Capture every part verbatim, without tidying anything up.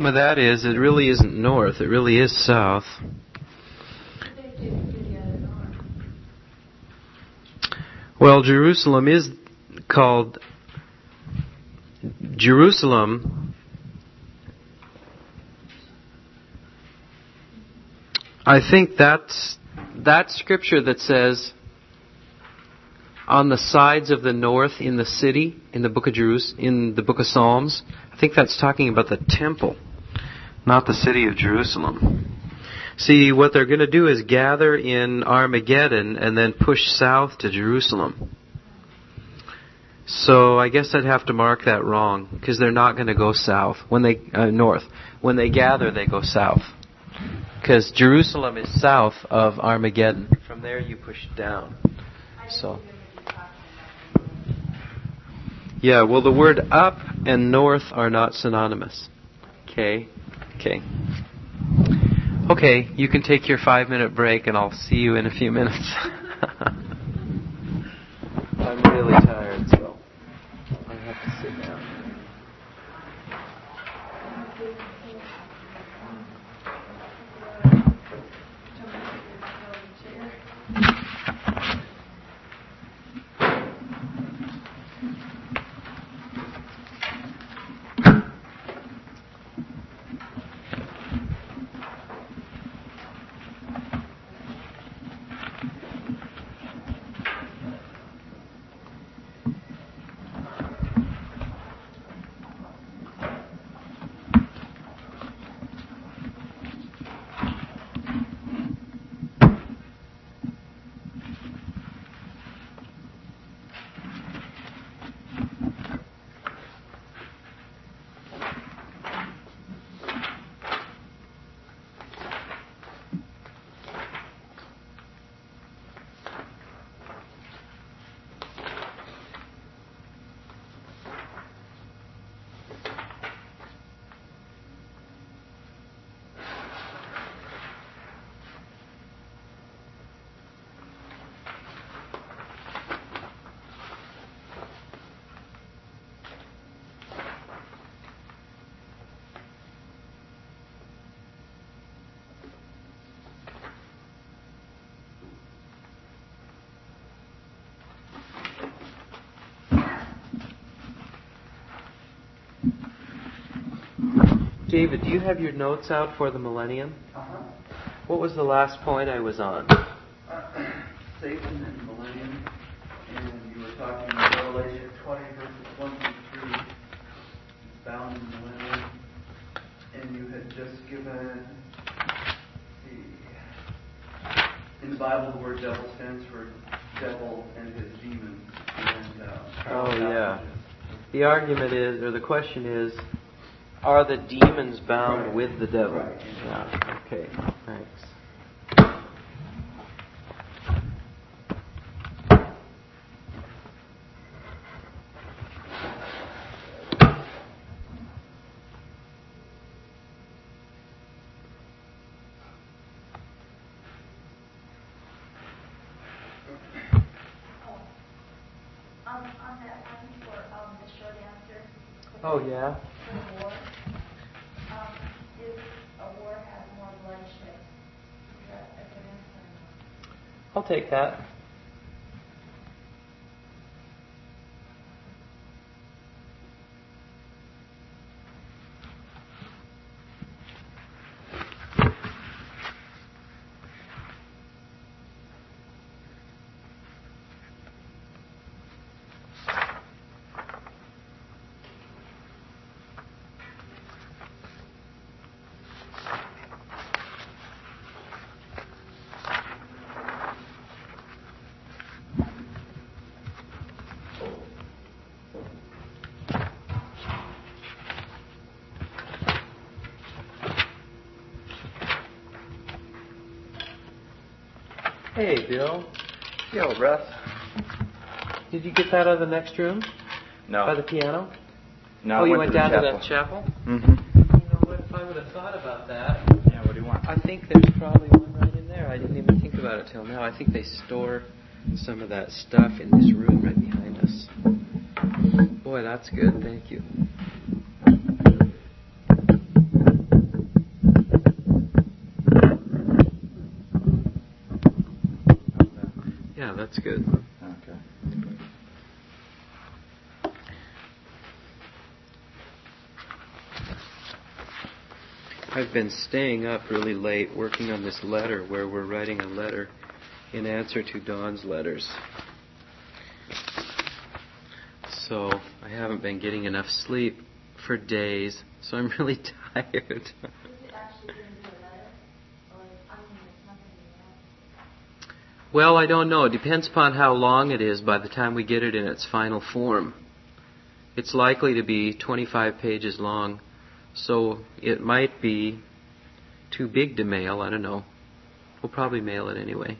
But that is, it really isn't north, it really is south. Well, Jerusalem is called Jerusalem. I think that's that scripture that says on the sides of the north in the city, in the book of Jerus- in the book of Psalms, I think that's talking about the temple, not the city of Jerusalem. See, what they're going to do is gather in Armageddon and then push south to Jerusalem. So I guess I'd have to mark that wrong, because they're not going to go south when they uh, north. When they gather, they go south, because Jerusalem is south of Armageddon. From there, you push down. So, yeah. Well, the word up and north are not synonymous. Okay. Okay. Okay. You can take your five-minute break, and I'll see you in a few minutes. I'm really tired, so I have to sit down. David, do you have your notes out for the millennium? Uh-huh. What was the last point I was on? Uh, Satan and millennium, and you were talking about Revelation twenty, verses one through three. It's bound in millennium, and you had just given the in the Bible the word devil stands for devil and his demons. And, uh, oh yeah. The argument is, or the question is, are the demons bound right. with the devil? Right. Yeah. Okay. Thanks. Oh yeah. The war. Um, if a war has more bloodshed, is that a good answer? I'll take that. Hey, Bill. Yo, Russ. Did you get that out of the next room? No. By the piano? No. Oh, you went, went to down the to the chapel? Mm-hmm. You know what? If I would have thought about that. Yeah. What do you want? I think there's probably one right in there. I didn't even think about it till now. I think they store some of that stuff in this room right behind us. Boy, that's good. Thank you. That's good. Okay. I've been staying up really late working on this letter where we're writing a letter in answer to Don's letters. So I haven't been getting enough sleep for days, so I'm really tired. Is it actually going to be a letter? Or, I mean, it's not going to be a letter? Well, I don't know. It depends upon how long it is by the time we get it in its final form. It's likely to be twenty-five pages long, so it might be too big to mail. I don't know. We'll probably mail it anyway.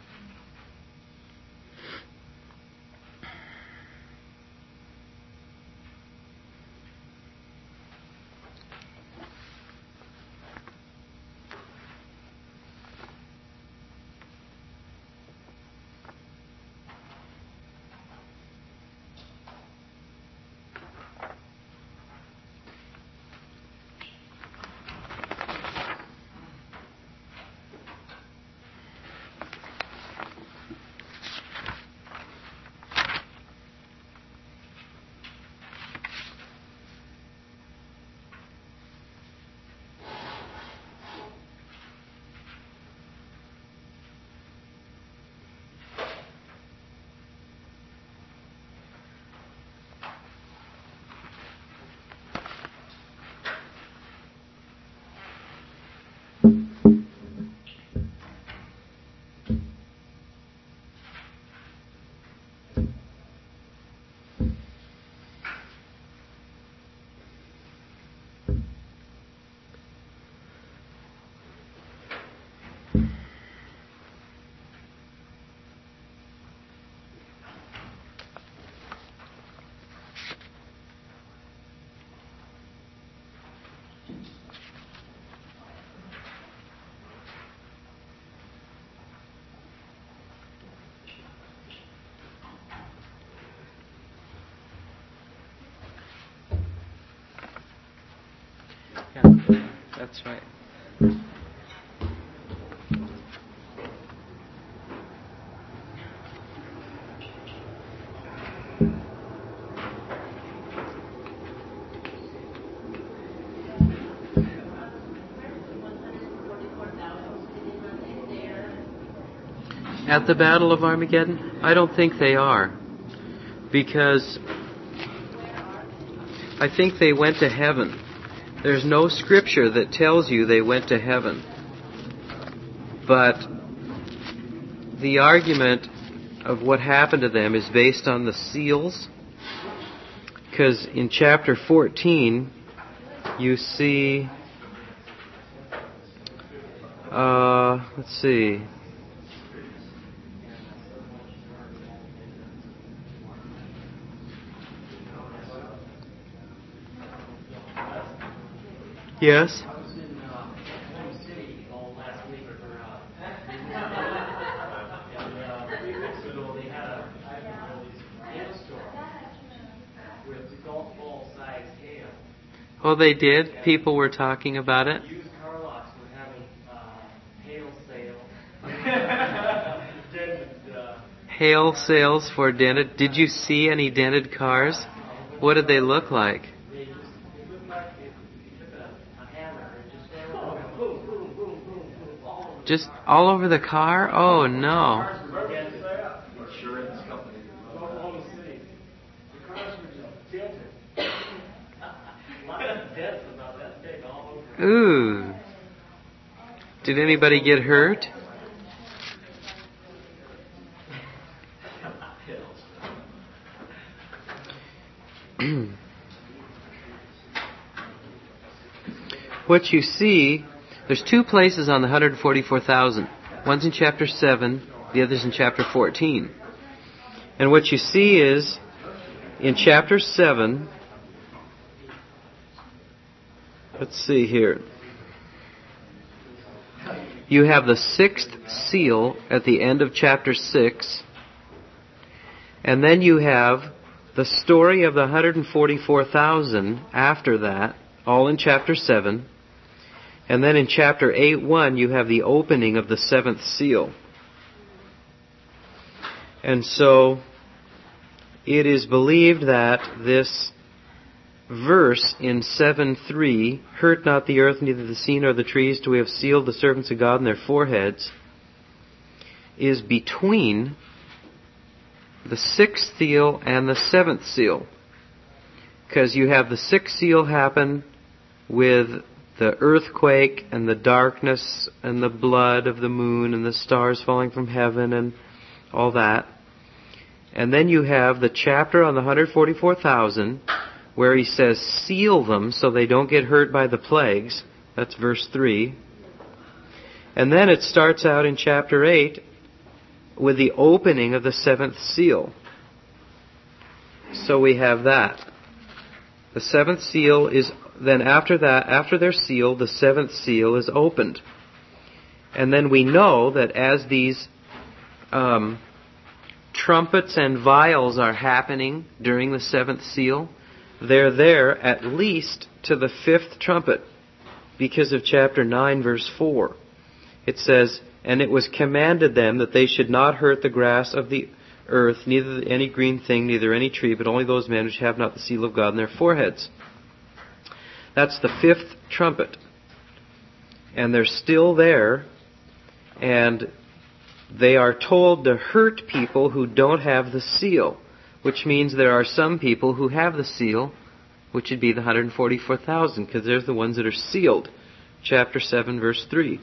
Yeah, that's right. At the Battle of Armageddon? I don't think they are. Because I think they went to heaven. There's no scripture that tells you they went to heaven. But the argument of what happened to them is based on the seals. Because in chapter fourteen, you see, uh, let's see, yes? I was in uh, Oklahoma City all last week for uh, and uh, three weeks ago they had a hail storm with golf ball sized hail. Oh, they did? People were talking about it? Used car lots were having uh, hail sale. dented, uh, Hail sales for dented. Did you see any dented cars? What did they look like? they just it looked like if you took a, a hammer and just boom, boom, boom, boom, boom, boom, all over the Just car. all over the car? Oh, no. Cars were dented. Insurance company. Oklahoma City. The cars were just tilted. A lot of dents about that big all over. Ooh. Did anybody get hurt? What you see, there's two places on the one hundred forty-four thousand. One's in chapter seven, the other's in chapter fourteen. And what you see is, in chapter seven, let's see here. You have the sixth seal at the end of chapter six. And then you have the story of the one hundred forty-four thousand after that, all in chapter seven. And then in chapter eight one, you have the opening of the seventh seal. And so it is believed that this verse in seven three, hurt not the earth, neither the sea nor the trees, till we have sealed the servants of God in their foreheads, is between the sixth seal and the seventh seal. Because you have the sixth seal happen with the earthquake and the darkness and the blood of the moon and the stars falling from heaven and all that. And then you have the chapter on the one hundred forty-four thousand where he says, seal them so they don't get hurt by the plagues. That's verse three. And then it starts out in chapter eight with the opening of the seventh seal. So we have that. The seventh seal is, then after that, after they're sealed, the seventh seal is opened. And then we know that as these um, trumpets and vials are happening during the seventh seal, they're there at least to the fifth trumpet because of chapter nine, verse four. It says, and it was commanded them that they should not hurt the grass of the earth, neither any green thing, neither any tree, but only those men which have not the seal of God in their foreheads. That's the fifth trumpet. And they're still there, and they are told to hurt people who don't have the seal, which means there are some people who have the seal, which would be the one hundred forty-four thousand, because they're the ones that are sealed. Chapter seven, verse three.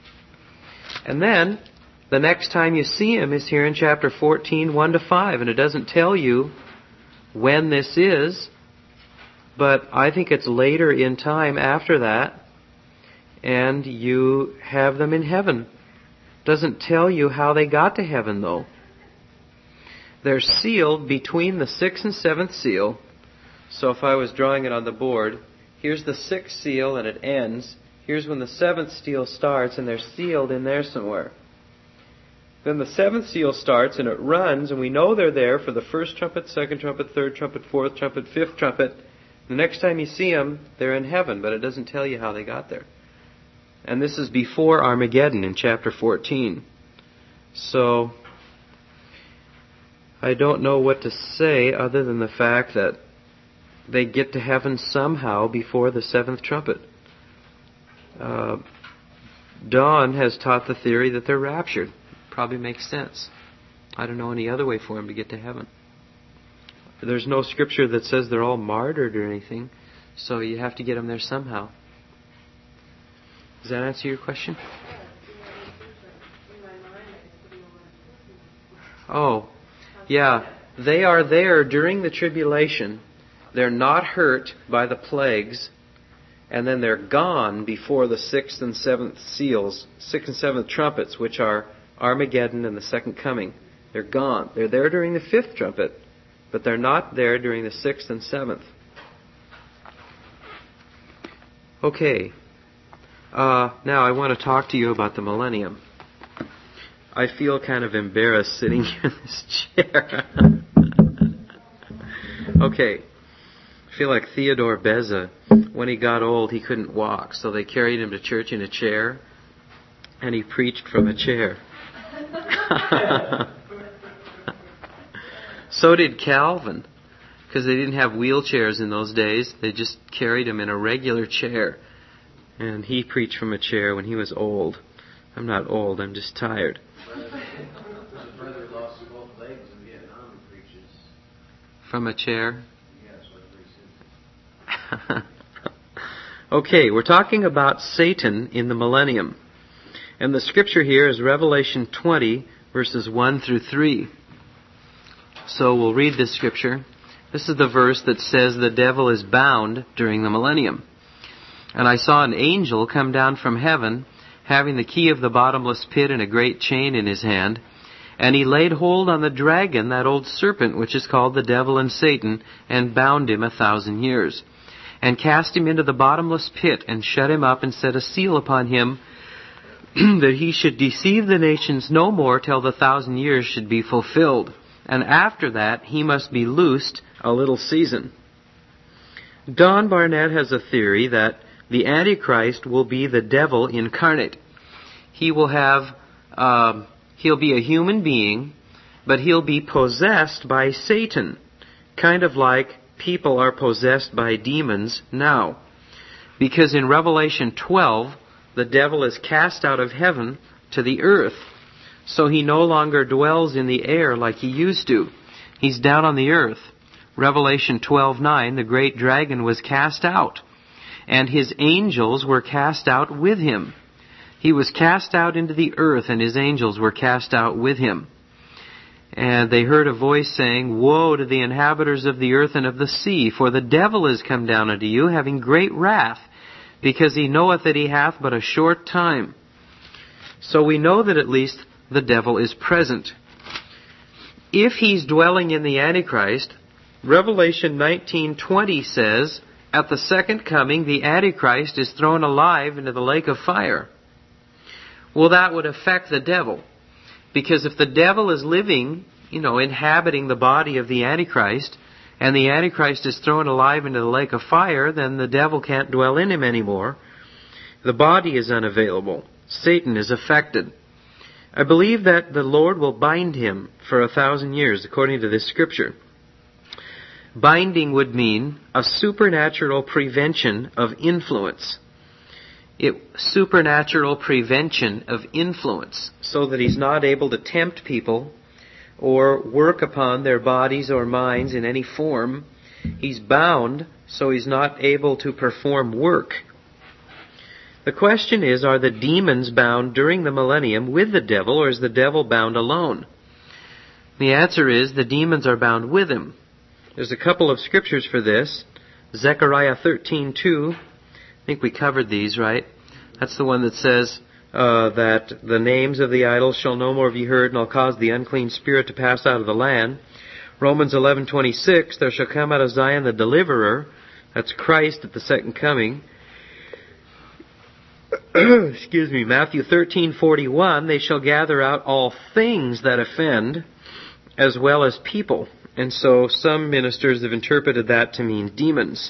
And then, the next time you see him is here in chapter fourteen, one to five, and it doesn't tell you when this is, but I think it's later in time after that, and you have them in heaven. Doesn't tell you how they got to heaven, though. They're sealed between the sixth and seventh seal. So if I was drawing it on the board, here's the sixth seal and it ends. Here's when the seventh seal starts, and they're sealed in there somewhere. Then the seventh seal starts and it runs, and we know they're there for the first trumpet, second trumpet, third trumpet, fourth trumpet, fifth trumpet. The next time you see them, they're in heaven, but it doesn't tell you how they got there. And this is before Armageddon in chapter fourteen. So I don't know what to say other than the fact that they get to heaven somehow before the seventh trumpet. Uh, Don has taught the theory that they're raptured. Probably makes sense. I don't know any other way for them to get to heaven. There's no scripture that says they're all martyred or anything, so you have to get them there somehow. Does that answer your question? Oh, yeah. They are there during the tribulation. They're not hurt by the plagues. And then they're gone before the sixth and seventh seals, sixth and seventh trumpets, which are Armageddon and the second coming. They're gone. They're there during the fifth trumpet, but they're not there during the sixth and seventh. Okay. Uh, now I want to talk to you about the millennium. I feel kind of embarrassed sitting here in this chair. Okay. I feel like Theodore Beza. When he got old, he couldn't walk, so they carried him to church in a chair, and he preached from a chair. So did Calvin, because they didn't have wheelchairs in those days. They just carried him in a regular chair, and he preached from a chair when he was old. I'm not old, I'm just tired. My brother lost both legs in Vietnam and preaches. From a chair? Yes, what he said. Okay, we're talking about Satan in the millennium. And the scripture here is Revelation twenty, verses one through three. So we'll read this scripture. This is the verse that says the devil is bound during the millennium. And I saw an angel come down from heaven, having the key of the bottomless pit and a great chain in his hand. And he laid hold on the dragon, that old serpent, which is called the devil and Satan, and bound him a thousand years. And cast him into the bottomless pit, and shut him up, and set a seal upon him, that he should deceive the nations no more till the thousand years should be fulfilled. And after that, he must be loosed a little season. Don Barnett has a theory that the Antichrist will be the devil incarnate. He will have, uh, he'll be a human being, but he'll be possessed by Satan, kind of like people are possessed by demons now. Because in Revelation twelve, the devil is cast out of heaven to the earth. So he no longer dwells in the air like he used to. He's down on the earth. Revelation twelve nine, the great dragon was cast out, and his angels were cast out with him. He was cast out into the earth, and his angels were cast out with him. And they heard a voice saying, "Woe to the inhabitants of the earth and of the sea, for the devil is come down unto you, having great wrath, because he knoweth that he hath but a short time." So we know that at least the devil is present. If he's dwelling in the Antichrist, Revelation nineteen twenty says, at the second coming, the Antichrist is thrown alive into the lake of fire. Well, that would affect the devil. Because if the devil is living, you know, inhabiting the body of the Antichrist, and the Antichrist is thrown alive into the lake of fire, then the devil can't dwell in him anymore. The body is unavailable. Satan is affected. I believe that the Lord will bind him for a thousand years, according to this scripture. Binding would mean a supernatural prevention of influence. It, supernatural prevention of influence, so that he's not able to tempt people or work upon their bodies or minds in any form. He's bound, so he's not able to perform work. The question is, are the demons bound during the millennium with the devil, or is the devil bound alone? The answer is the demons are bound with him. There's a couple of scriptures for this. Zechariah thirteen two. I think we covered these, right? That's the one that says uh, that the names of the idols shall no more be heard, and I'll cause the unclean spirit to pass out of the land. Romans eleven twenty-six, there shall come out of Zion the deliverer. That's Christ at the second coming. Excuse me, Matthew thirteen forty-one, they shall gather out all things that offend, as well as people. And so some ministers have interpreted that to mean demons.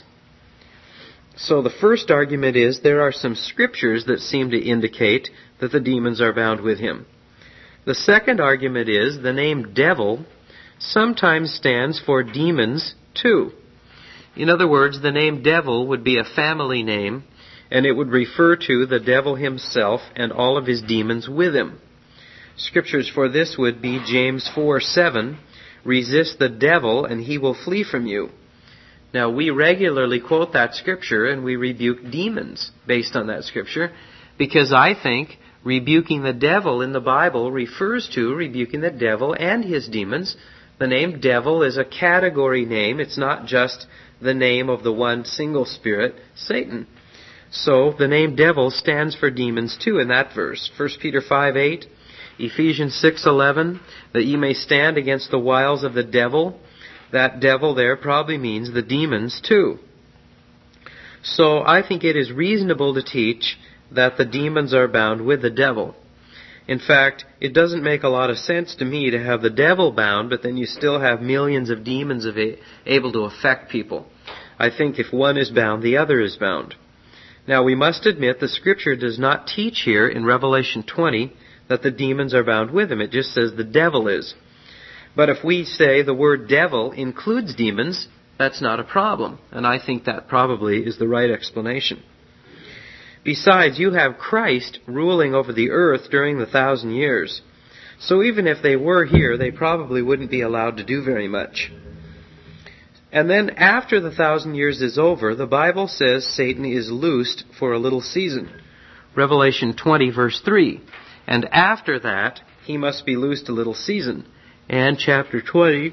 So the first argument is there are some scriptures that seem to indicate that the demons are bound with him. The second argument is the name devil sometimes stands for demons too. In other words, the name devil would be a family name, and it would refer to the devil himself and all of his demons with him. Scriptures for this would be James four seven, resist the devil and he will flee from you. Now, we regularly quote that scripture and we rebuke demons based on that scripture, because I think rebuking the devil in the Bible refers to rebuking the devil and his demons. The name devil is a category name. It's not just the name of the one single spirit, Satan. So the name devil stands for demons too in that verse. First Peter five eight, Ephesians six eleven, that ye may stand against the wiles of the devil. That devil there probably means the demons too. So I think it is reasonable to teach that the demons are bound with the devil. In fact, it doesn't make a lot of sense to me to have the devil bound, but then you still have millions of demons of a, able to affect people. I think if one is bound, the other is bound. Now, we must admit the Scripture does not teach here in Revelation twenty that the demons are bound with him. It just says the devil is. But if we say the word devil includes demons, that's not a problem. And I think that probably is the right explanation. Besides, you have Christ ruling over the earth during the thousand years. So even if they were here, they probably wouldn't be allowed to do very much. And then after the thousand years is over, the Bible says Satan is loosed for a little season. Revelation twenty verse three. And after that, he must be loosed a little season. And chapter twenty,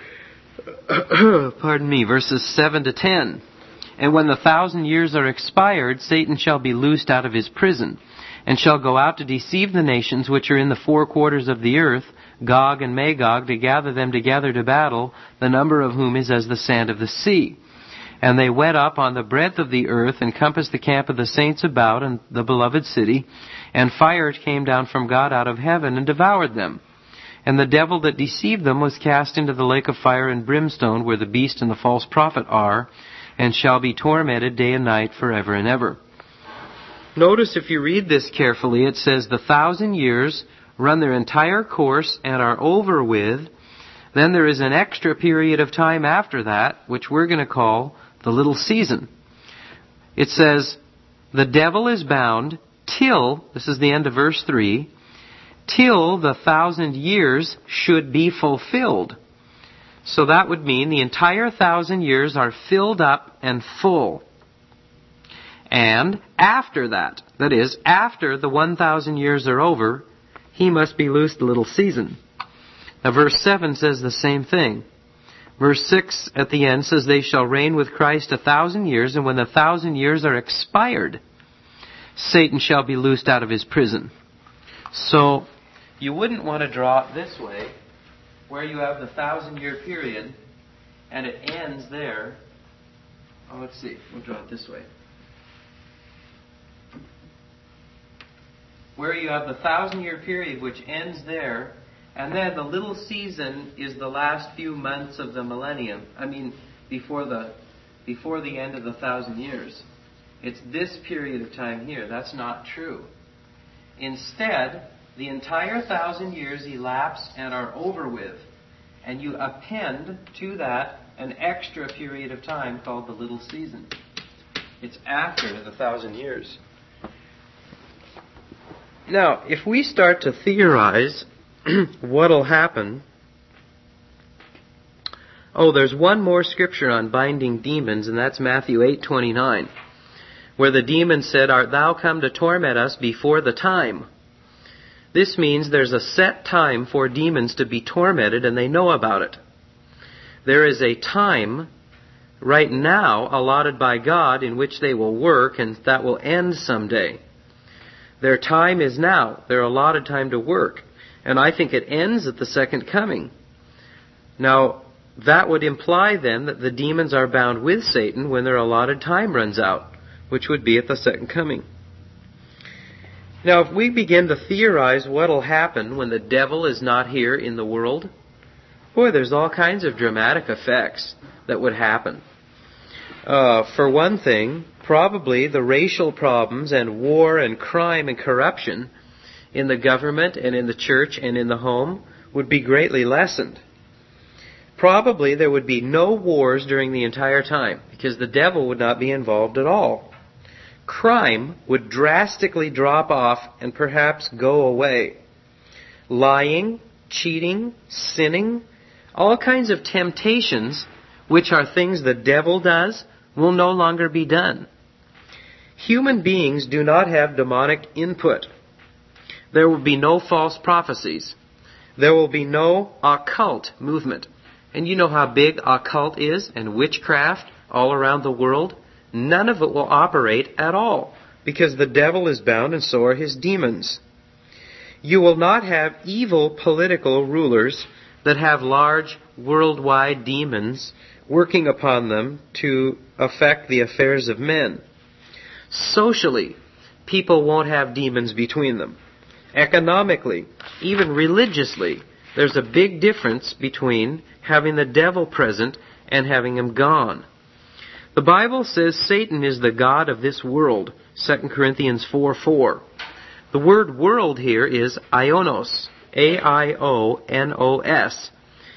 pardon me, verses seven to ten. And when the thousand years are expired, Satan shall be loosed out of his prison, and shall go out to deceive the nations which are in the four quarters of the earth, Gog and Magog, to gather them together to battle, the number of whom is as the sand of the sea. And they went up on the breadth of the earth, and compassed the camp of the saints about, and the beloved city, and fire came down from God out of heaven, and devoured them. And the devil that deceived them was cast into the lake of fire and brimstone, where the beast and the false prophet are, and shall be tormented day and night forever and ever. Notice if you read this carefully, it says the thousand years run their entire course and are over with, then there is an extra period of time after that, which we're going to call the little season. It says, the devil is bound till, this is the end of verse three, till the thousand years should be fulfilled. So that would mean the entire thousand years are filled up and full. And after that, that is, after the one thousand years are over, he must be loosed a little season. Now verse seven says the same thing. Verse six at the end says, they shall reign with Christ a thousand years, and when the thousand years are expired, Satan shall be loosed out of his prison. So you wouldn't want to draw it this way, where you have the thousand year period, and it ends there. Oh, let's see. We'll draw it this way. Where you have the thousand year period which ends there, and then the little season is the last few months of the millennium. I mean, before the before the end of the thousand years. It's this period of time here. That's not true. Instead, the entire thousand years elapse and are over with. And you append to that an extra period of time called the little season. It's after the thousand years. Now, if we start to theorize what'll happen... Oh, there's one more scripture on binding demons, and that's Matthew eight twenty-nine, where the demon said, art thou come to torment us before the time? This means there's a set time for demons to be tormented, and they know about it. There is a time right now allotted by God in which they will work, and that will end someday. Their time is now. Their allotted time to work. And I think it ends at the second coming. Now, that would imply then that the demons are bound with Satan when their allotted time runs out, which would be at the second coming. Now, if we begin to theorize what will happen when the devil is not here in the world, boy, there's all kinds of dramatic effects that would happen. Uh, for one thing, probably the racial problems and war and crime and corruption in the government and in the church and in the home would be greatly lessened. Probably there would be no wars during the entire time because the devil would not be involved at all. Crime would drastically drop off and perhaps go away. Lying, cheating, sinning, all kinds of temptations, which are things the devil does, will no longer be done. Human beings do not have demonic input. There will be no false prophecies. There will be no occult movement. And you know how big occult is and witchcraft all around the world? None of it will operate at all because the devil is bound and so are his demons. You will not have evil political rulers that have large worldwide demons working upon them to affect the affairs of men. Socially, people won't have demons between them. Economically, even religiously, there's a big difference between having the devil present and having him gone. The Bible says Satan is the god of this world, Second Corinthians four four. The word world here is Ionos, A I O N O S.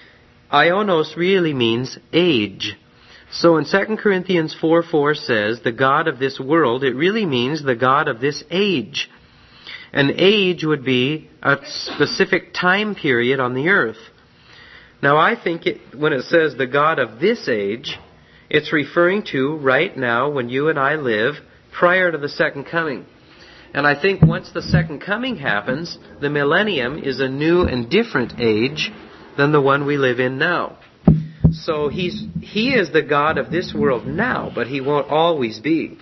Ionos really means age. So in Second Corinthians four four says the god of this world, it really means the god of this age. An age would be a specific time period on the earth. Now I think it, when it says the god of this age, it's referring to right now when you and I live prior to the second coming. And I think once the second coming happens, the millennium is a new and different age than the one we live in now. So he's he is the god of this world now, but he won't always be.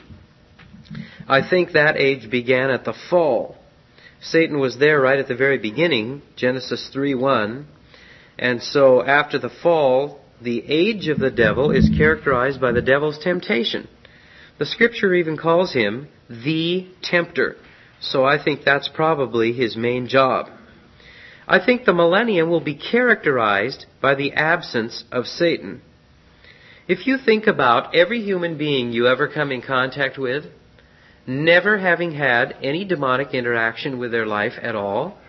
I think that age began at the fall. Satan was there right at the very beginning, Genesis three one. And so after the fall, the age of the devil is characterized by the devil's temptation. The Scripture even calls him the tempter. So I think that's probably his main job. I think the millennium will be characterized by the absence of Satan. If you think about every human being you ever come in contact with, never having had any demonic interaction with their life at all,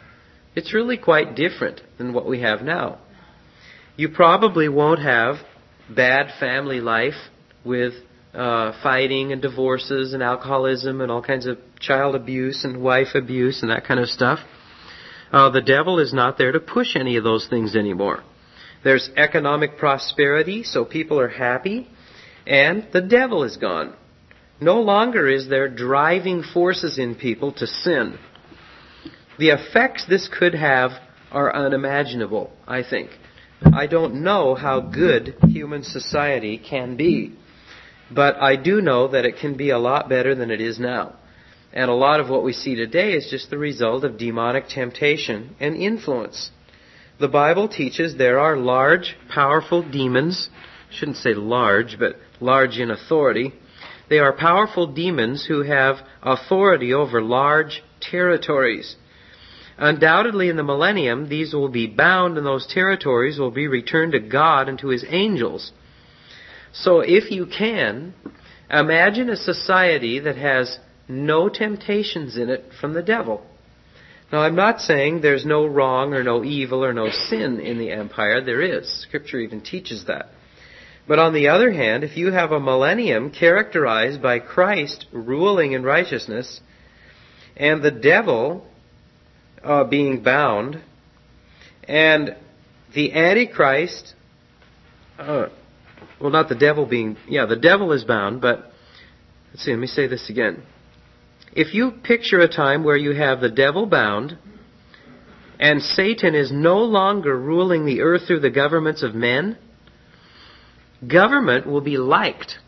It's really quite different than what we have now. You probably won't have bad family life with uh, fighting and divorces and alcoholism and all kinds of child abuse and wife abuse and that kind of stuff. Uh, the devil is not there to push any of those things anymore. There's economic prosperity, so people are happy, and the devil is gone. No longer is there driving forces in people to sin. The effects this could have are unimaginable, I think. I don't know how good human society can be, but I do know that it can be a lot better than it is now. And a lot of what we see today is just the result of demonic temptation and influence. The Bible teaches there are large, powerful demons. I shouldn't say large, but large in authority. They are powerful demons who have authority over large territories. Undoubtedly in the millennium, these will be bound and those territories will be returned to God and to His angels. So if you can, imagine a society that has no temptations in it from the devil. Now, I'm not saying there's no wrong or no evil or no sin in the empire. There is. Scripture even teaches that. But on the other hand, if you have a millennium characterized by Christ ruling in righteousness and the devil uh, being bound and the Antichrist, uh, well, not the devil being, yeah, the devil is bound, but let's see, let me say this again. If you picture a time where you have the devil bound and Satan is no longer ruling the earth through the governments of men, government will be liked.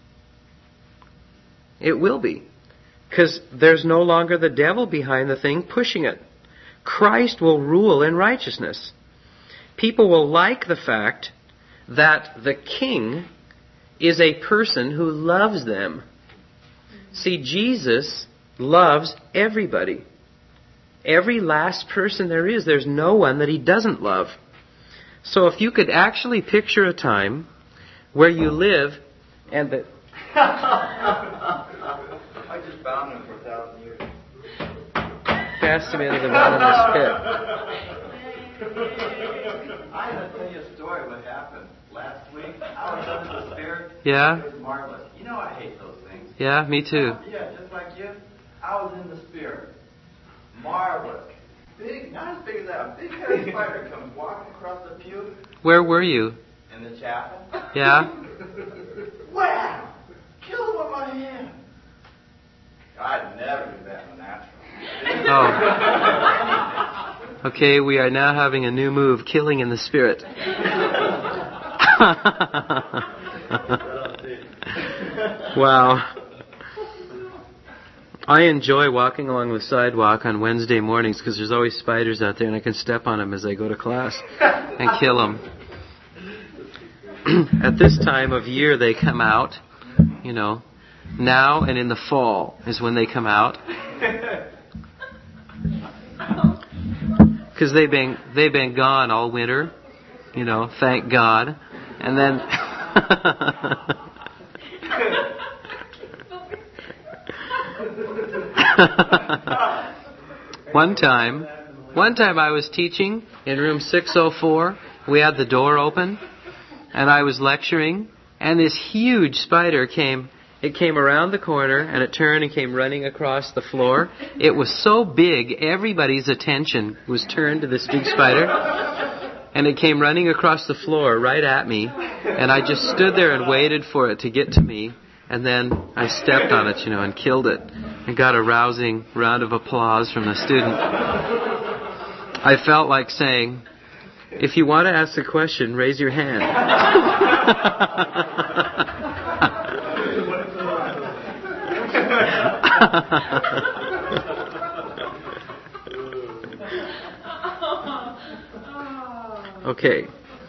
It will be. Because there's no longer the devil behind the thing pushing it. Christ will rule in righteousness. People will like the fact that the king is a person who loves them. See, Jesus loves everybody. Every last person there is. There's no one that He doesn't love. So if you could actually picture a time where you live and the... I just bound him for a thousand years. Cast him into the bottomless pit. I have to tell you a story what happened last week. I was under the Spirit. Yeah? It was marvelous. You know I hate those things. Yeah, me too. Yeah, just like you. I was in the Spirit. Marvelous. Big, not as big as that. A big hairy spider comes walking across the pew. Where were you? In the chapel. Yeah? Wow! Kill him with my hand. I'd never do that in the natural. Oh. Okay, we are now having a new move, killing in the Spirit. Wow. I enjoy walking along the sidewalk on Wednesday mornings because there's always spiders out there and I can step on them as I go to class and kill them. At this time of year they come out, you know, now and in the fall is when they come out. Because they've been, they've been gone all winter, you know, thank God. And then... one time, one time I was teaching in room six oh four. We had the door open, and I was lecturing, and this huge spider came. It came around the corner, and it turned and came running across the floor. It was so big, everybody's attention was turned to this big spider, and it came running across the floor right at me, and I just stood there and waited for it to get to me. And then I stepped on it, you know, and killed it. And got a rousing round of applause from the student. I felt like saying, if you want to ask a question, raise your hand. Okay.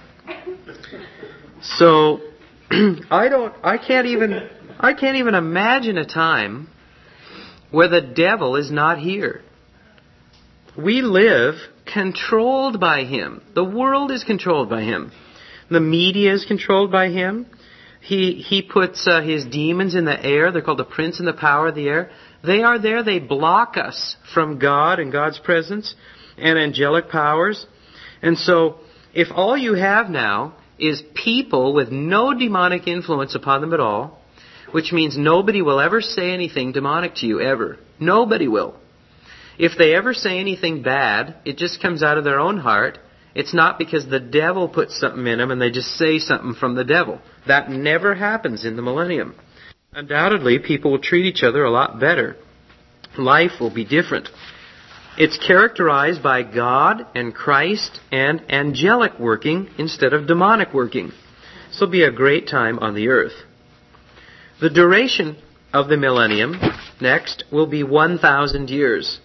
So, I don't, I can't even... I can't even imagine a time where the devil is not here. We live controlled by him. The world is controlled by him. The media is controlled by him. He he puts uh, his demons in the air. They're called the prince and the power of the air. They are there. They block us from God and God's presence. and angelic powers. And so, if all you have now is people with no demonic influence upon them at all, which means nobody will ever say anything demonic to you, ever. Nobody will. If they ever say anything bad, it just comes out of their own heart. It's not because the devil put something in them and they just say something from the devil. That never happens in the millennium. Undoubtedly, people will treat each other a lot better. Life will be different. It's characterized by God and Christ and angelic working instead of demonic working. This will be a great time on the earth. The duration of the millennium, next, will be one thousand years.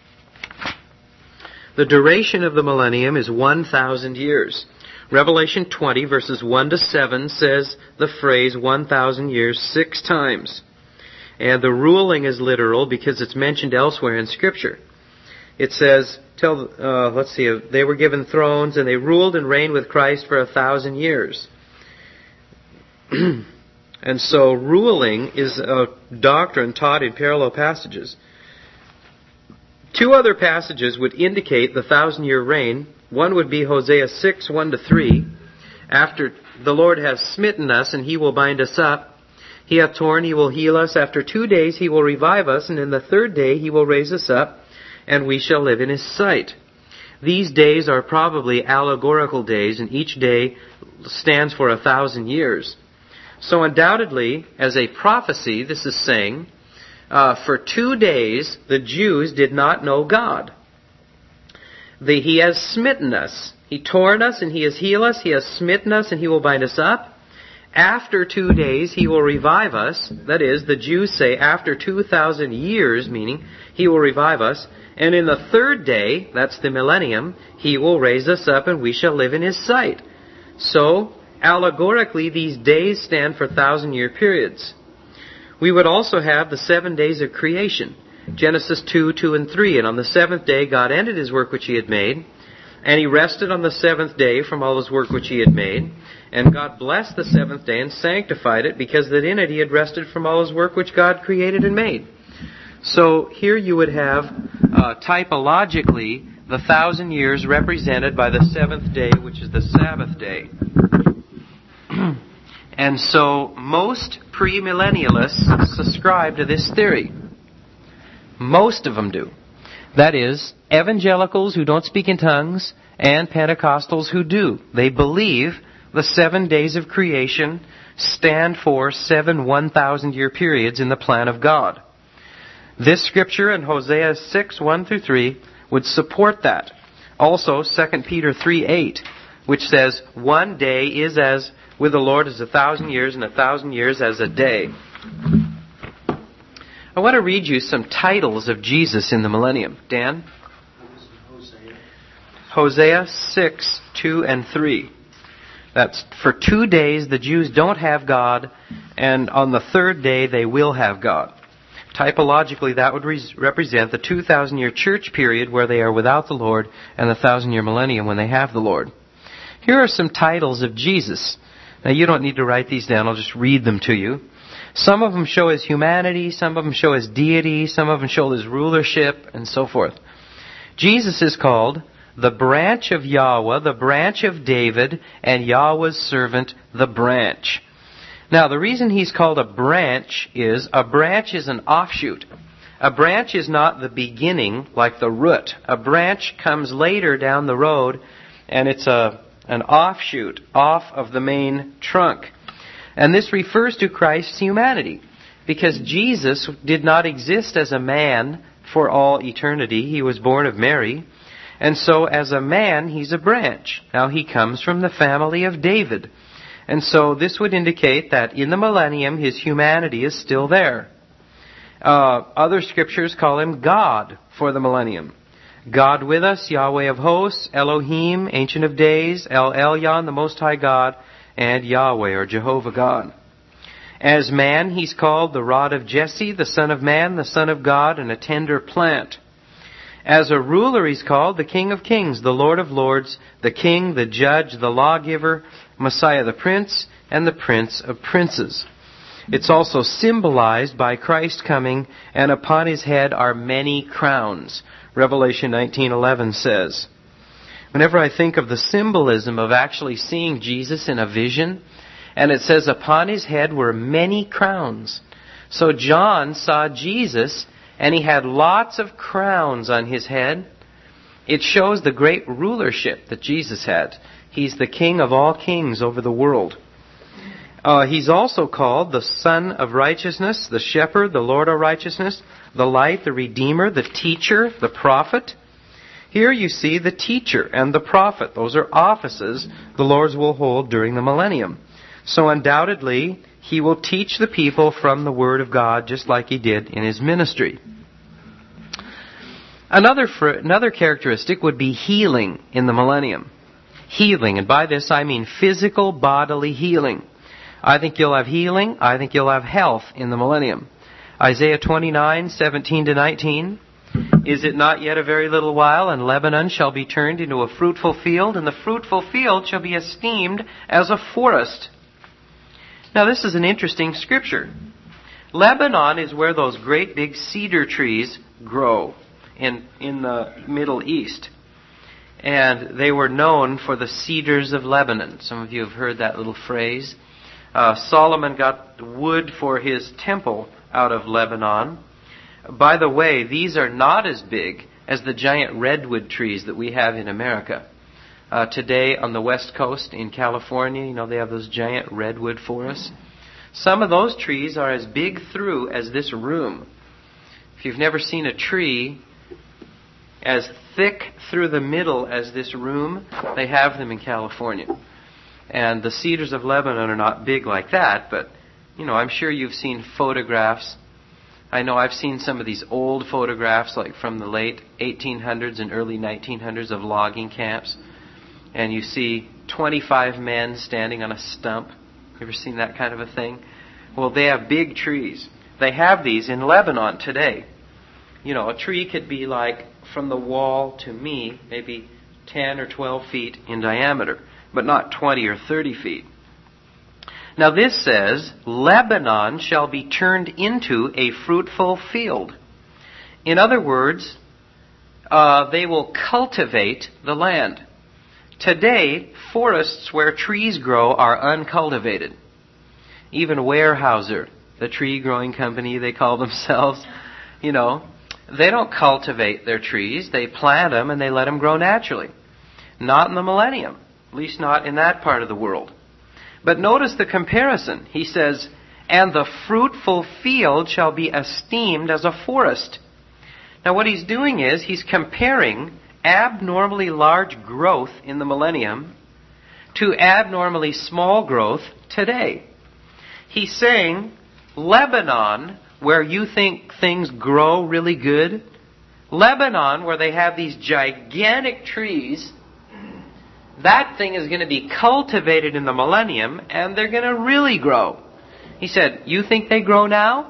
The duration of the millennium is one thousand years. Revelation twenty, verses one to seven, says the phrase one thousand years six times. And the ruling is literal because it's mentioned elsewhere in Scripture. It says, tell, uh, let's see, they were given thrones and they ruled and reigned with Christ for a thousand years. And so ruling is a doctrine taught in parallel passages. Two other passages would indicate the thousand-year reign. One would be Hosea six, one to three. After the Lord has smitten us, and He will bind us up. He hath torn, He will heal us. After two days He will revive us, and in the third day He will raise us up, and we shall live in His sight. These days are probably allegorical days, and each day stands for a thousand years. So undoubtedly, as a prophecy, this is saying, uh, for two days the Jews did not know God. The, he has smitten us. He torn us and He has healed us. He has smitten us and He will bind us up. After two days He will revive us. That is, the Jews say after two thousand years, meaning He will revive us. And in the third day, that's the millennium, He will raise us up and we shall live in His sight. So, allegorically, these days stand for thousand-year periods. We would also have the seven days of creation. Genesis two, two, and three. And on the seventh day, God ended His work which He had made. And He rested on the seventh day from all His work which He had made. And God blessed the seventh day and sanctified it, because that in it He had rested from all His work which God created and made. So here you would have, uh, typologically, the thousand years represented by the seventh day, which is the Sabbath day. And so most premillennialists subscribe to this theory. Most of them do. That is, evangelicals who don't speak in tongues and Pentecostals who do. They believe the seven days of creation stand for seven one thousand year periods in the plan of God. This scripture in Hosea six, one through three would support that. Also, Second Peter three, eight, which says, one day is as with the Lord as a thousand years, and a thousand years as a day. I want to read you some titles of Jesus in the millennium. Dan? Hosea. Hosea six, two, and three. That's for two days the Jews don't have God, and on the third day they will have God. Typologically, that would re- represent the two thousand year church period where they are without the Lord, and the thousand-year millennium when they have the Lord. Here are some titles of Jesus. Now, you don't need to write these down. I'll just read them to you. Some of them show His humanity. Some of them show His deity. Some of them show His rulership, and so forth. Jesus is called the branch of Yahweh, the branch of David, and Yahweh's servant, the branch. Now, the reason He's called a branch is a branch is an offshoot. A branch is not the beginning like the root. A branch comes later down the road, and it's a an offshoot off of the main trunk. And this refers to Christ's humanity, because Jesus did not exist as a man for all eternity. He was born of Mary. And so as a man, He's a branch. Now, He comes from the family of David. And so this would indicate that in the millennium, His humanity is still there. Uh, other scriptures call Him God for the millennium. God with us, Yahweh of hosts, Elohim, Ancient of Days, El Elyon, the Most High God, and Yahweh, or Jehovah God. As man, He's called the rod of Jesse, the Son of Man, the Son of God, and a tender plant. As a ruler, He's called the King of Kings, the Lord of Lords, the King, the Judge, the Lawgiver, Messiah the Prince, and the Prince of Princes. It's also symbolized by Christ coming, and upon his head are many crowns. Revelation nineteen eleven says. Whenever I think of the symbolism of actually seeing Jesus in a vision, and it says upon his head were many crowns. So John saw Jesus, and he had lots of crowns on his head. It shows the great rulership that Jesus had. He's the King of all kings over the world. Uh, he's also called the Son of Righteousness, the Shepherd, the Lord of Righteousness, the Light, the Redeemer, the Teacher, the Prophet. Here you see the Teacher and the Prophet. Those are offices the Lord will hold during the millennium. So undoubtedly, he will teach the people from the Word of God just like he did in his ministry. Another, another characteristic would be healing in the millennium. Healing, and by this I mean physical bodily healing. I think you'll have healing. I think you'll have health in the millennium. Isaiah twenty-nine, seventeen to nineteen. Is it not yet a very little while, and Lebanon shall be turned into a fruitful field, and the fruitful field shall be esteemed as a forest. Now this is an interesting scripture. Lebanon is where those great big cedar trees grow in, in the Middle East. And they were known for the cedars of Lebanon. Some of you have heard that little phrase. Uh, Solomon got wood for his temple out of Lebanon. By the way, these are not as big as the giant redwood trees that we have in America. Uh, today on the West Coast in California, you know, they have those giant redwood forests. Some of those trees are as big through as this room. If you've never seen a tree as thick through the middle as this room, they have them in California. And the cedars of Lebanon are not big like that, but, you know, I'm sure you've seen photographs. I know I've seen some of these old photographs, like from the late eighteen hundreds and early nineteen hundreds of logging camps. And you see twenty-five men standing on a stump. You ever seen that kind of a thing? Well, they have big trees. They have these in Lebanon today. You know, a tree could be like from the wall to me, maybe ten or twelve feet in diameter, but not twenty or thirty feet. Now this says, Lebanon shall be turned into a fruitful field. In other words, uh, they will cultivate the land. Today, forests where trees grow are uncultivated. Even Weyerhaeuser, the tree growing company they call themselves, you know, they don't cultivate their trees. They plant them and they let them grow naturally. Not in the millennium, at least not in that part of the world. But notice the comparison. He says, and the fruitful field shall be esteemed as a forest. Now what he's doing is he's comparing abnormally large growth in the millennium to abnormally small growth today. He's saying, Lebanon, where you think things grow really good, Lebanon, where they have these gigantic trees, that thing is going to be cultivated in the millennium, and they're going to really grow. He said, you think they grow now?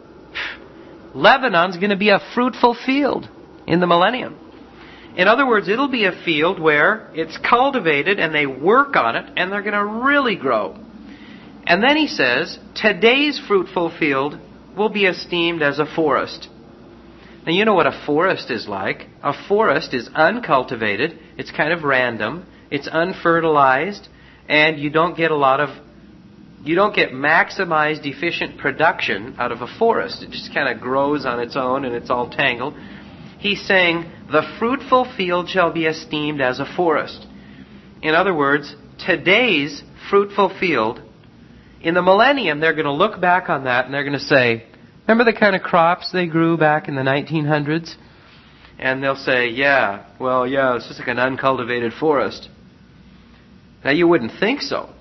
Lebanon's going to be a fruitful field in the millennium. In other words, it'll be a field where it's cultivated and they work on it, and they're going to really grow. And then he says, today's fruitful field will be esteemed as a forest. Now you know what a forest is like. A forest is uncultivated, it's kind of random, it's unfertilized, and you don't get a lot of, you don't get maximized efficient production out of a forest. It just kind of grows on its own and it's all tangled. He's saying, the fruitful field shall be esteemed as a forest. In other words, today's fruitful field, in the millennium, they're going to look back on that and they're going to say, remember the kind of crops they grew back in the nineteen hundreds? And they'll say, yeah, well, yeah, it's just like an uncultivated forest. Now, you wouldn't think so,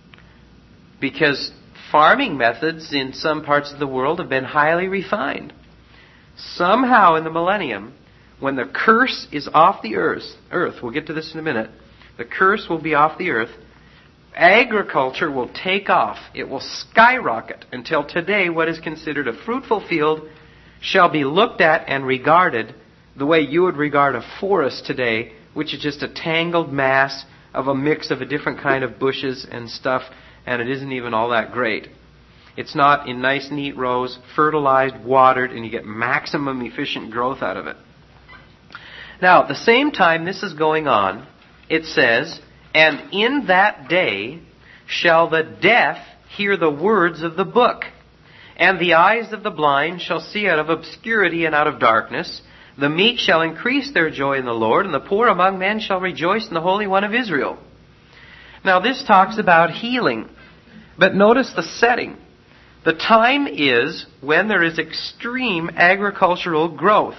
because farming methods in some parts of the world have been highly refined. Somehow in the millennium, when the curse is off the earth, earth, we'll get to this in a minute, the curse will be off the earth, agriculture will take off. It will skyrocket until today what is considered a fruitful field shall be looked at and regarded the way you would regard a forest today, which is just a tangled mass of a mix of a different kind of bushes and stuff, and it isn't even all that great. It's not in nice, neat rows, fertilized, watered, and you get maximum efficient growth out of it. Now, at the same time this is going on, it says, "And in that day shall the deaf hear the words of the book, and the eyes of the blind shall see out of obscurity and out of darkness. The meek shall increase their joy in the Lord, and the poor among men shall rejoice in the Holy One of Israel." Now this talks about healing. But notice the setting. The time is when there is extreme agricultural growth.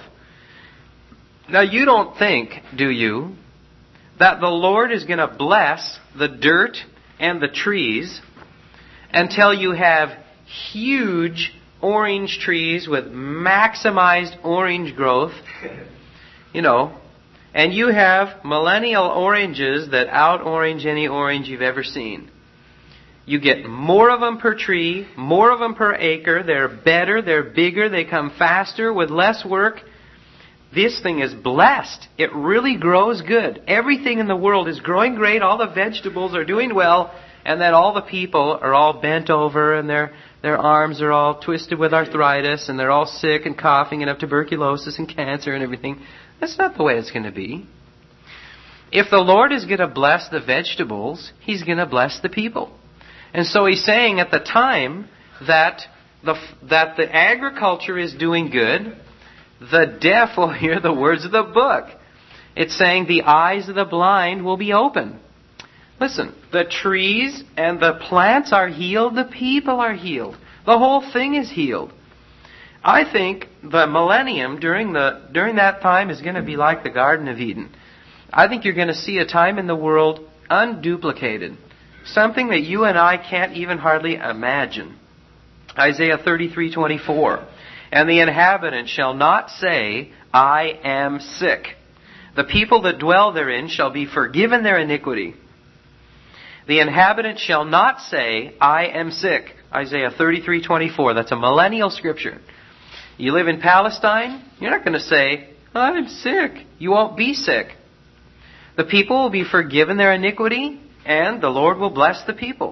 Now you don't think, do you, that the Lord is going to bless the dirt and the trees until you have huge orange trees with maximized orange growth, you know, and you have millennial oranges that out-orange any orange you've ever seen. You get more of them per tree, more of them per acre. They're better, they're bigger, they come faster with less work. This thing is blessed. It really grows good. Everything in the world is growing great. All the vegetables are doing well. And then all the people are all bent over and their their arms are all twisted with arthritis and they're all sick and coughing and have tuberculosis and cancer and everything. That's not the way it's going to be. If the Lord is going to bless the vegetables, He's going to bless the people. And so He's saying at the time that the that the agriculture is doing good, the deaf will hear the words of the book. It's saying the eyes of the blind will be open. Listen, the trees and the plants are healed, the people are healed. The whole thing is healed. I think the millennium during the during that time is going to be like the Garden of Eden. I think you're going to see a time in the world unduplicated. Something that you and I can't even hardly imagine. Isaiah thirty-three twenty-four. "And the inhabitant shall not say, I am sick. The people that dwell therein shall be forgiven their iniquity. The inhabitant shall not say, I am sick." Isaiah thirty-three twenty-four. That's a millennial scripture. You live in Palestine, you're not going to say, I'm sick. You won't be sick. The people will be forgiven their iniquity, and the Lord will bless the people.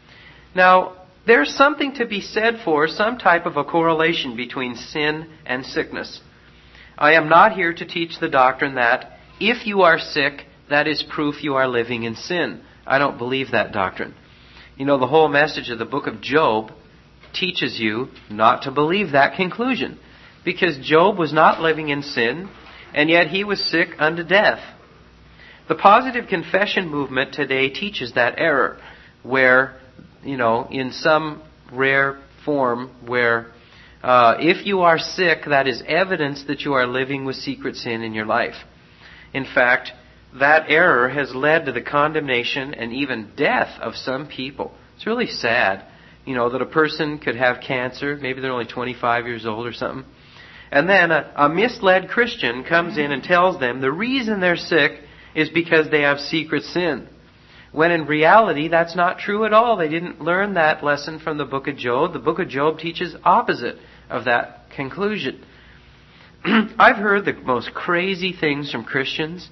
Now, there's something to be said for some type of a correlation between sin and sickness. I am not here to teach the doctrine that if you are sick, that is proof you are living in sin. I don't believe that doctrine. You know, the whole message of the book of Job teaches you not to believe that conclusion. Because Job was not living in sin, and yet he was sick unto death. The positive confession movement today teaches that error, where, you know, in some rare form, where uh, if you are sick, that is evidence that you are living with secret sin in your life. In fact, that error has led to the condemnation and even death of some people. It's really sad, you know, that a person could have cancer, maybe they're only twenty-five years old or something, and then a, a misled Christian comes in and tells them the reason they're sick is because they have secret sin. When in reality, that's not true at all. They didn't learn that lesson from the book of Job. The book of Job teaches opposite of that conclusion. I've heard the most crazy things from Christians.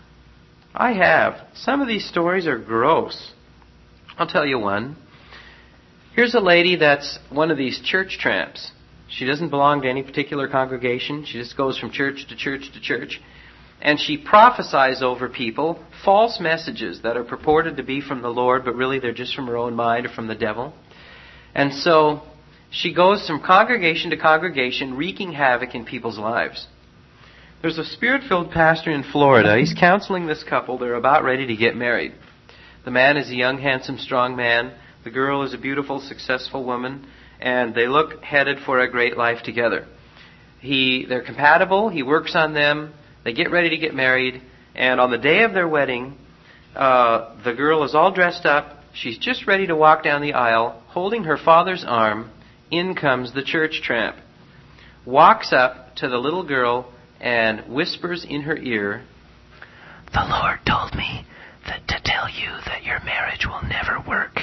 I have. Some of these stories are gross. I'll tell you one. Here's a lady that's one of these church tramps. She doesn't belong to any particular congregation. She just goes from church to church to church. And she prophesies over people false messages that are purported to be from the Lord, but really they're just from her own mind or from the devil. And so she goes from congregation to congregation, wreaking havoc in people's lives. There's a Spirit-filled pastor in Florida. He's counseling this couple. They're about ready to get married. The man is a young, handsome, strong man. The girl is a beautiful, successful woman. And they look headed for a great life together. He, they're compatible. He works on them. They get ready to get married. And on the day of their wedding, uh, the girl is all dressed up. She's just ready to walk down the aisle, holding her father's arm. In comes the church tramp. Walks up to the little girl and whispers in her ear, "The Lord told me that to tell you that your marriage will never work."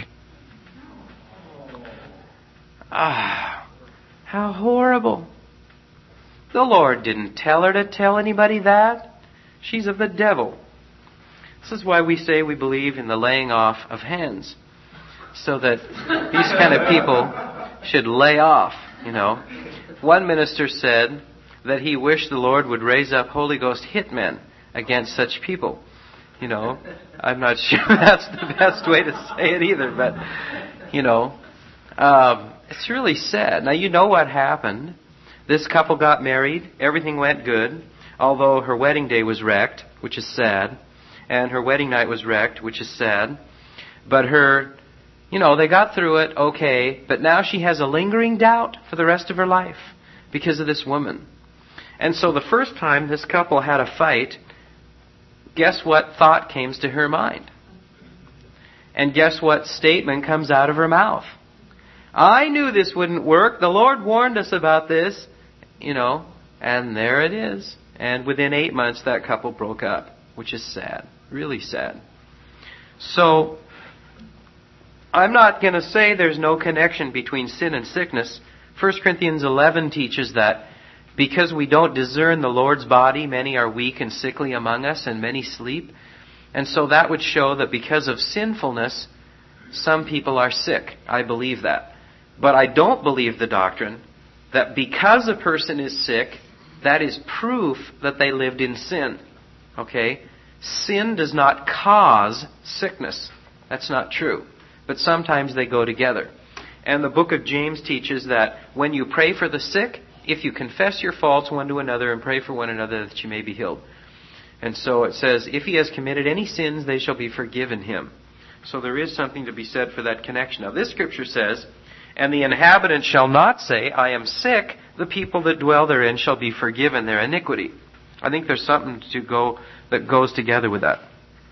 Ah, how horrible. The Lord didn't tell her to tell anybody that. She's of the devil. This is why we say we believe in the laying off of hands. So that these kind of people should lay off, you know. One minister said that he wished the Lord would raise up Holy Ghost hitmen against such people. You know, I'm not sure that's the best way to say it either, but, you know, um, it's really sad. Now, you know what happened. This couple got married. Everything went good, although her wedding day was wrecked, which is sad, and her wedding night was wrecked, which is sad. But her, you know, they got through it okay, but now she has a lingering doubt for the rest of her life because of this woman. And so the first time this couple had a fight, guess what thought came to her mind? And guess what statement comes out of her mouth? I knew this wouldn't work. The Lord warned us about this. You know, and there it is. And within eight months, that couple broke up, which is sad. Really sad. So, I'm not going to say there's no connection between sin and sickness. First Corinthians eleven teaches that because we don't discern the Lord's body, many are weak and sickly among us, and many sleep. And so that would show that because of sinfulness, some people are sick. I believe that. But I don't believe the doctrine that because a person is sick, that is proof that they lived in sin. Okay? Sin does not cause sickness. That's not true. But sometimes they go together. And the book of James teaches that when you pray for the sick, if you confess your faults one to another and pray for one another that you may be healed. And so it says, if he has committed any sins, they shall be forgiven him. So there is something to be said for that connection. Now this scripture says, and the inhabitants shall not say, I am sick. The people that dwell therein shall be forgiven their iniquity. I think there's something to go that goes together with that.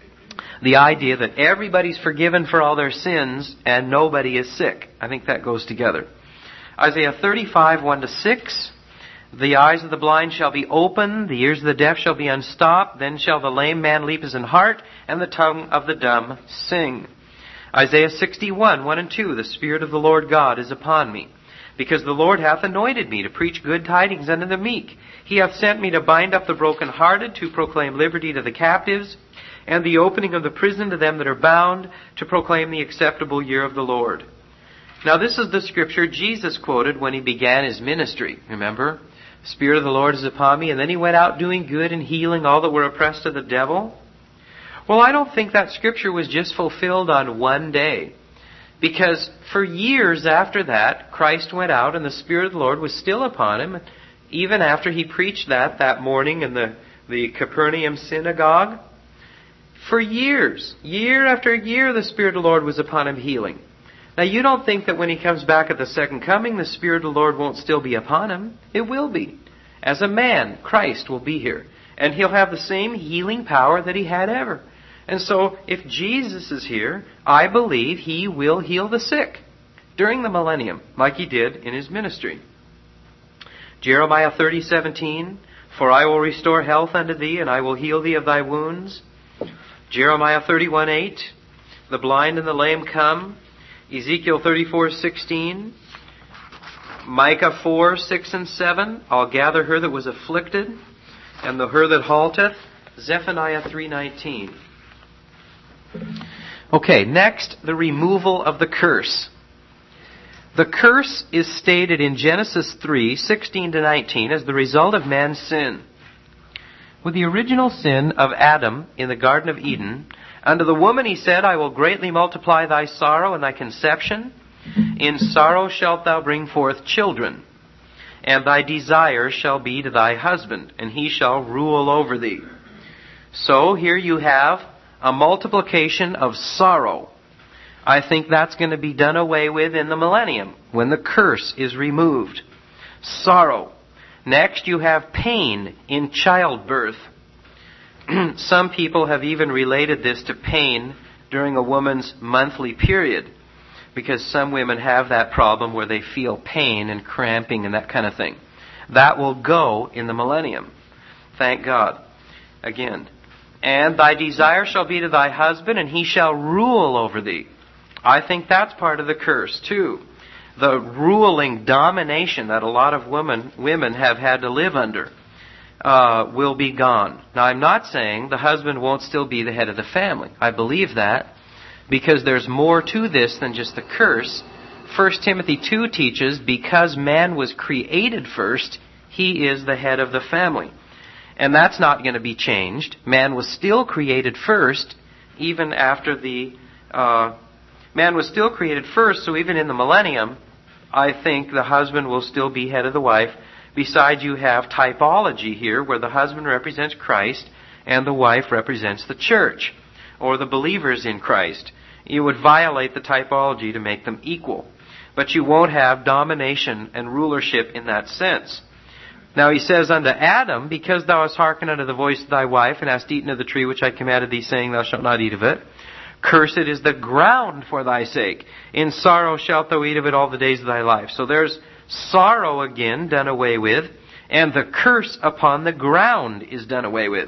The idea that everybody's forgiven for all their sins and nobody is sick. I think that goes together. Isaiah thirty-five, one to six. The eyes of the blind shall be opened, the ears of the deaf shall be unstopped, then shall the lame man leap as an hart, and the tongue of the dumb sing. Isaiah sixty-one, one and two. The Spirit of the Lord God is upon me, because the Lord hath anointed me to preach good tidings unto the meek. He hath sent me to bind up the brokenhearted, to proclaim liberty to the captives, and the opening of the prison to them that are bound, to proclaim the acceptable year of the Lord. Now this is the scripture Jesus quoted when he began his ministry. Remember? The Spirit of the Lord is upon me, and then he went out doing good and healing all that were oppressed of the devil. Well, I don't think that scripture was just fulfilled on one day. Because for years after that, Christ went out and the Spirit of the Lord was still upon him. Even after he preached that that morning in the, the Capernaum synagogue. For years, year after year, the Spirit of the Lord was upon him healing. Now you don't think that when he comes back at the second coming, the Spirit of the Lord won't still be upon him. It will be. As a man, Christ will be here. And he'll have the same healing power that he had ever. And so, if Jesus is here, I believe he will heal the sick during the millennium, like he did in his ministry. Jeremiah thirty, seventeen, for I will restore health unto thee, and I will heal thee of thy wounds. Jeremiah thirty-one, eight, the blind and the lame come. Ezekiel thirty-four, sixteen. Micah four, six and seven, I'll gather her that was afflicted, and the her that halteth. Zephaniah three, nineteen. Okay, next, the removal of the curse. The curse is stated in Genesis three, sixteen to nineteen as the result of man's sin. With the original sin of Adam in the Garden of Eden, unto the woman he said, I will greatly multiply thy sorrow and thy conception. In sorrow shalt thou bring forth children, and thy desire shall be to thy husband, and he shall rule over thee. So here you have a multiplication of sorrow. I think that's going to be done away with in the millennium, when the curse is removed. Sorrow. Next, you have pain in childbirth. Some people have even related this to pain during a woman's monthly period, because some women have that problem where they feel pain and cramping and that kind of thing. That will go in the millennium. Thank God. Again. And thy desire shall be to thy husband, and he shall rule over thee. I think that's part of the curse, too. The ruling domination that a lot of women, women have had to live under uh, will be gone. Now, I'm not saying the husband won't still be the head of the family. I believe that, because there's more to this than just the curse. First Timothy two teaches, because man was created first, he is the head of the family. And that's not going to be changed. Man was still created first, even after the... Uh, man was still created first, so even in the millennium, I think the husband will still be head of the wife. Besides, you have typology here, where the husband represents Christ and the wife represents the church, or the believers in Christ. You would violate the typology to make them equal. But you won't have domination and rulership in that sense. Now he says unto Adam, because thou hast hearkened unto the voice of thy wife, and hast eaten of the tree which I commanded thee, saying, thou shalt not eat of it, cursed is the ground for thy sake. In sorrow shalt thou eat of it all the days of thy life. So there's sorrow again done away with, and the curse upon the ground is done away with.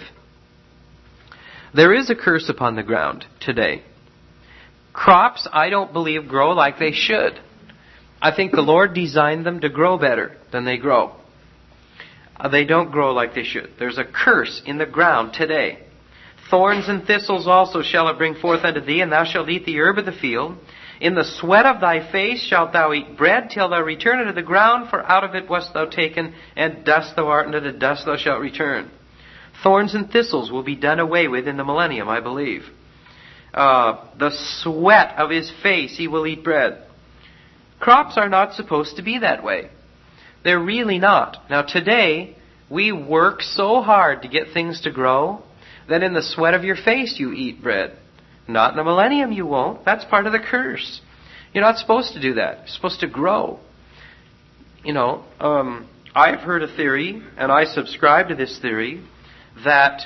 There is a curse upon the ground today. Crops, I don't believe, grow like they should. I think the Lord designed them to grow better than they grow. Uh, they don't grow like they should. There's a curse in the ground today. Thorns and thistles also shall it bring forth unto thee, and thou shalt eat the herb of the field. In the sweat of thy face shalt thou eat bread, till thou return unto the ground, for out of it wast thou taken, and dust thou art, and unto dust thou shalt return. Thorns and thistles will be done away with in the millennium, I believe. Uh, the sweat of his face he will eat bread. Crops are not supposed to be that way. They're really not. Now today, we work so hard to get things to grow that in the sweat of your face you eat bread. Not in the millennium you won't. That's part of the curse. You're not supposed to do that. You're supposed to grow. You know, um, I've heard a theory, and I subscribe to this theory, that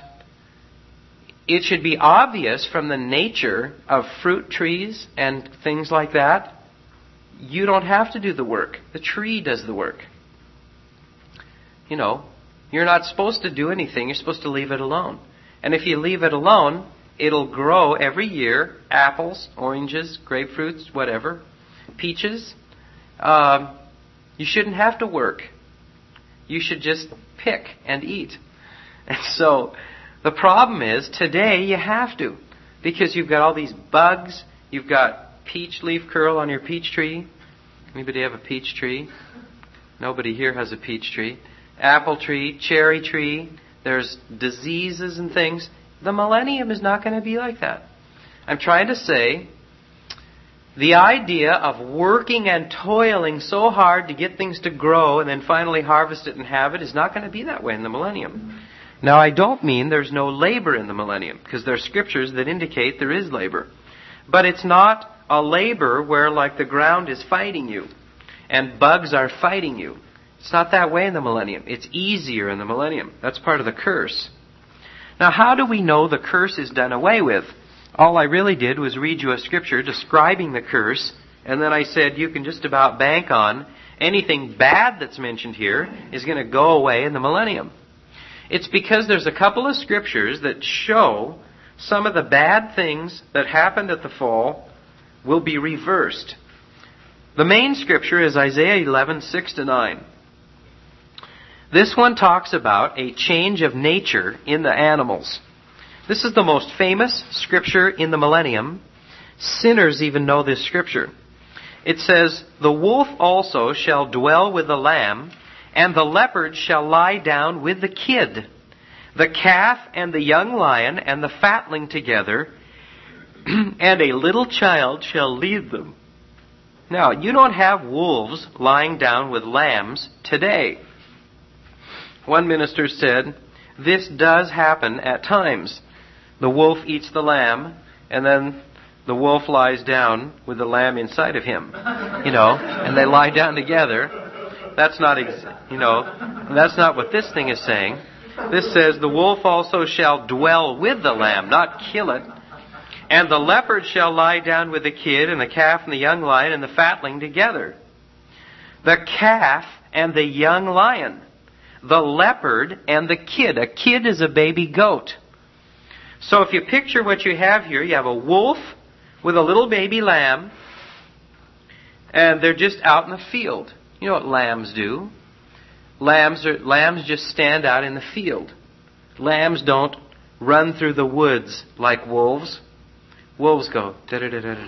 it should be obvious from the nature of fruit trees and things like that, you don't have to do the work. The tree does the work. You know, you're not supposed to do anything. You're supposed to leave it alone. And if you leave it alone, it'll grow every year. Apples, oranges, grapefruits, whatever. Peaches. Um, you shouldn't have to work. You should just pick and eat. And so, the problem is, today you have to. Because you've got all these bugs. You've got peach leaf curl on your peach tree. Anybody have a peach tree? Nobody here has a peach tree. Apple tree, cherry tree. There's diseases and things. The millennium is not going to be like that. I'm trying to say, the idea of working and toiling so hard to get things to grow and then finally harvest it and have it is not going to be that way in the millennium. Now, I don't mean there's no labor in the millennium, because there are scriptures that indicate there is labor. But it's not a labor where, like, the ground is fighting you and bugs are fighting you. It's not that way in the millennium. It's easier in the millennium. That's part of the curse. Now, how do we know the curse is done away with? All I really did was read you a scripture describing the curse, and then I said you can just about bank on anything bad that's mentioned here is going to go away in the millennium. It's because there's a couple of scriptures that show some of the bad things that happened at the fall will be reversed. The main scripture is Isaiah eleven, six to nine. This one talks about a change of nature in the animals. This is the most famous scripture in the millennium. Sinners even know this scripture. It says, the wolf also shall dwell with the lamb, and the leopard shall lie down with the kid. The calf and the young lion and the fatling together, and a little child shall lead them. Now, you don't have wolves lying down with lambs today. One minister said, this does happen at times. The wolf eats the lamb, and then the wolf lies down with the lamb inside of him. You know, and they lie down together. That's not, ex- you know, that's not what this thing is saying. This says, the wolf also shall dwell with the lamb, not kill it. And the leopard shall lie down with the kid, and the calf and the young lion and the fatling together. The calf and the young lion. The leopard and the kid. A kid is a baby goat. So if you picture what you have here, you have a wolf with a little baby lamb, and they're just out in the field. You know what lambs do. Lambs are, lambs just stand out in the field. Lambs don't run through the woods like wolves. wolves go, you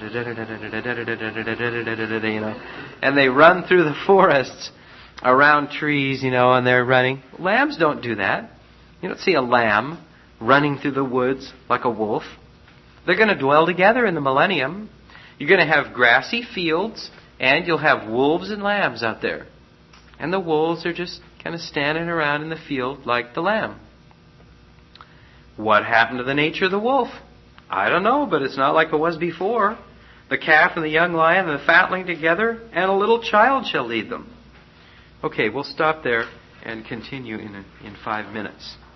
know, and they run through the forests around trees, you know, and they're running. Lambs don't do that. You don't see a lamb running through the woods like a wolf. They're going to dwell together in the millennium. You're going to have grassy fields, and you'll have wolves and lambs out there. And the wolves are just kind of standing around in the field like the lamb. What happened to the nature of the wolf? I don't know, but it's not like it was before. The calf and the young lion and the fatling together, and a little child shall lead them. Okay, we'll stop there and continue in, in five minutes.